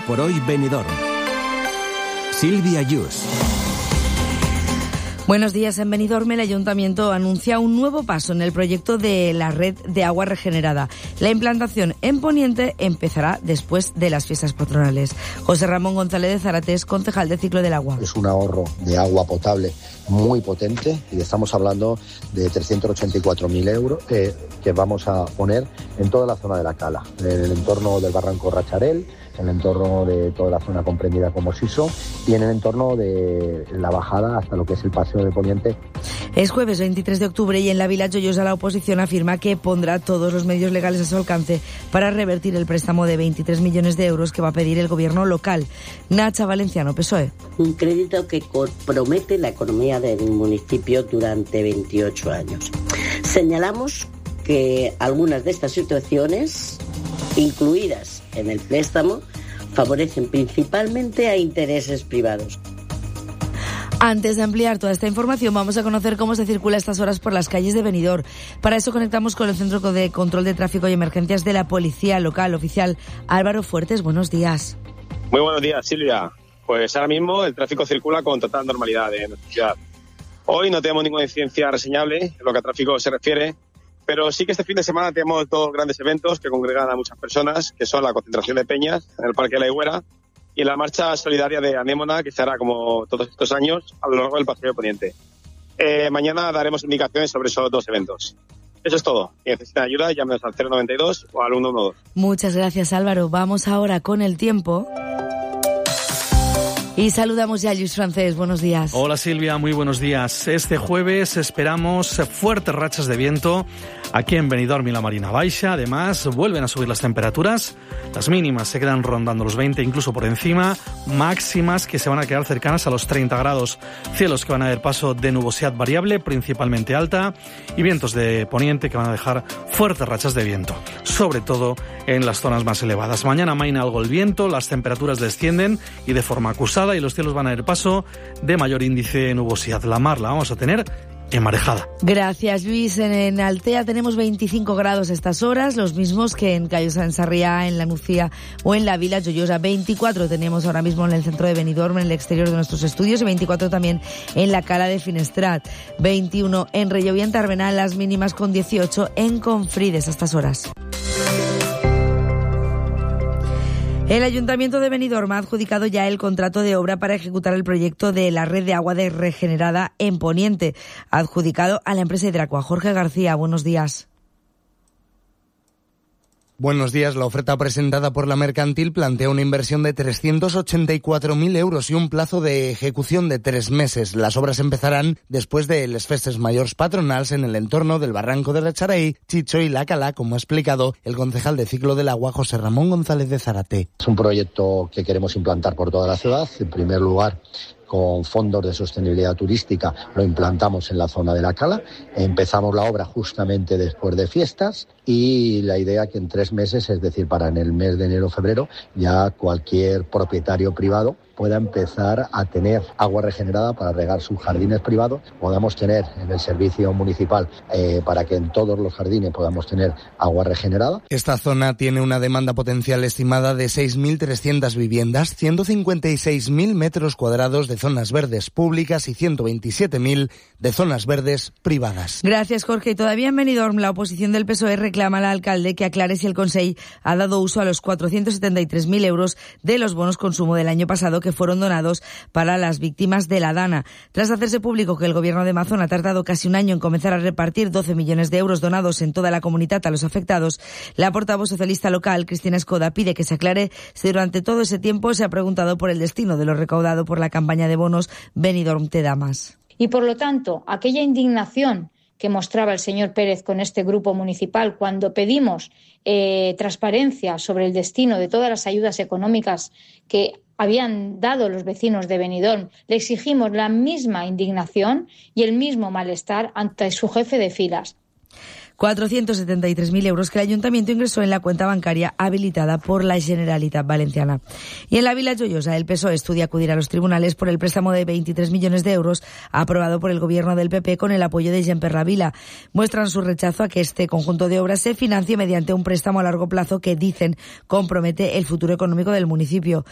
por hoy Benidorm. Silvia Yus. Buenos días. En Benidorm, el Ayuntamiento anuncia un nuevo paso en el proyecto de la red de agua regenerada. La implantación en Poniente empezará después de las fiestas patronales. José Ramón González de Zárate es concejal de Ciclo del Agua. Es un ahorro de agua potable muy potente y estamos hablando de 384.000 euros que vamos a poner en toda la zona de la Cala, en el entorno del Barranco Racharel, en el entorno de toda la zona comprendida como Siso y en el entorno de la bajada hasta lo que es el Paseo de Poniente. Es jueves 23 de octubre y en la Vila Joyosa la oposición afirma que pondrá todos los medios legales a su alcance para revertir el préstamo de 23 millones de euros que va a pedir el gobierno local. Nacha Valenciano, PSOE. Un crédito que compromete la economía del municipio durante 28 años. Señalamos que algunas de estas situaciones, incluidas en el préstamo, favorecen principalmente a intereses privados. Antes de ampliar toda esta información, vamos a conocer cómo se circula a estas horas por las calles de Benidorm. Para eso conectamos con el Centro de Control de Tráfico y Emergencias de la Policía Local. Oficial Álvaro Fuertes, buenos días. Muy buenos días, Silvia. Pues ahora mismo el tráfico circula con total normalidad en nuestra ciudad. Hoy no tenemos ninguna incidencia reseñable en lo que a tráfico se refiere, pero sí que este fin de semana tenemos dos grandes eventos que congregan a muchas personas, que son la concentración de peñas en el Parque de la Higuera y la marcha solidaria de Anémona, que se hará como todos estos años a lo largo del Paseo de Poniente. Mañana daremos indicaciones sobre esos dos eventos. Eso es todo. Si necesitan ayuda, llámenos al 092 o al 112. Muchas gracias, Álvaro. Vamos ahora con el tiempo. Y saludamos ya a Luis Francés. Buenos días. Hola Silvia, muy buenos días. Este jueves esperamos fuertes rachas de viento aquí en Benidorm y la Marina Baixa. Además, vuelven a subir las temperaturas. Las mínimas se quedan rondando los 20, incluso por encima. Máximas que se van a quedar cercanas a los 30 grados. Cielos que van a dar paso de nubosidad variable, principalmente alta. Y vientos de poniente que van a dejar fuertes rachas de viento, sobre todo en las zonas más elevadas. Mañana amaina algo el viento, las temperaturas descienden y de forma acusada, y los cielos van a dar paso de mayor índice de nubosidad. La mar la vamos a tener emarejada. Gracias, Luis. En Altea tenemos 25 grados a estas horas, los mismos que en Callosa, en Sarriá, en La Nucía o en la Vila Joyosa. 24 tenemos ahora mismo en el centro de Benidorm, en el exterior de nuestros estudios, y 24 también en la Cala de Finestrat. 21 en Relleu y en Tàrbena, las mínimas con 18 en Confrides a estas horas. El Ayuntamiento de Benidorm ha adjudicado ya el contrato de obra para ejecutar el proyecto de la red de agua regenerada en Poniente, adjudicado a la empresa Hidracua. Jorge García, buenos días. Buenos días. La oferta presentada por la mercantil plantea una inversión de 384.000 euros y un plazo de ejecución de 3 meses. Las obras empezarán después de les festes mayors patronals en el entorno del Barranco de Racharey, Chicho y La Cala, como ha explicado el concejal de Ciclo del Agua, José Ramón González de Zárate. Es un proyecto que queremos implantar por toda la ciudad. En primer lugar, con fondos de sostenibilidad turística, lo implantamos en la zona de La Cala. Empezamos la obra justamente después de fiestas y la idea que en 3 meses, es decir, para en el mes de enero o febrero, ya cualquier propietario privado pueda empezar a tener agua regenerada para regar sus jardines privados, podamos tener en el servicio municipal para que en todos los jardines podamos tener agua regenerada. Esta zona tiene una demanda potencial estimada de 6.300 viviendas, 156.000 metros cuadrados de zonas verdes públicas y 127.000 de zonas verdes privadas. Gracias, Jorge. Y todavía en Benidorm, la oposición del PSOE reclama al alcalde que aclare si el Consell ha dado uso a los 473.000 euros de los bonos consumo del año pasado que fueron donados para las víctimas de la Dana. Tras hacerse público que el gobierno de Mazón ha tardado casi un año en comenzar a repartir 12 millones de euros donados en toda la comunidad a los afectados, la portavoz socialista local, Cristina Escoda, pide que se aclare si durante todo ese tiempo se ha preguntado por el destino de lo recaudado por la campaña de bonos Benidorm Te da más. Y por lo tanto, aquella indignación que mostraba el señor Pérez con este grupo municipal cuando pedimos transparencia sobre el destino de todas las ayudas económicas que habían dado los vecinos de Benidorm, le exigimos la misma indignación y el mismo malestar ante su jefe de filas. 473.000 euros que el Ayuntamiento ingresó en la cuenta bancaria habilitada por la Generalitat Valenciana. Y en la Vila Joyosa, el PSOE estudia acudir a los tribunales por el préstamo de 23 millones de euros aprobado por el gobierno del PP con el apoyo de Gemper Ravila. Muestran su rechazo a que este conjunto de obras se financie mediante un préstamo a largo plazo que, dicen, compromete el futuro económico del municipio.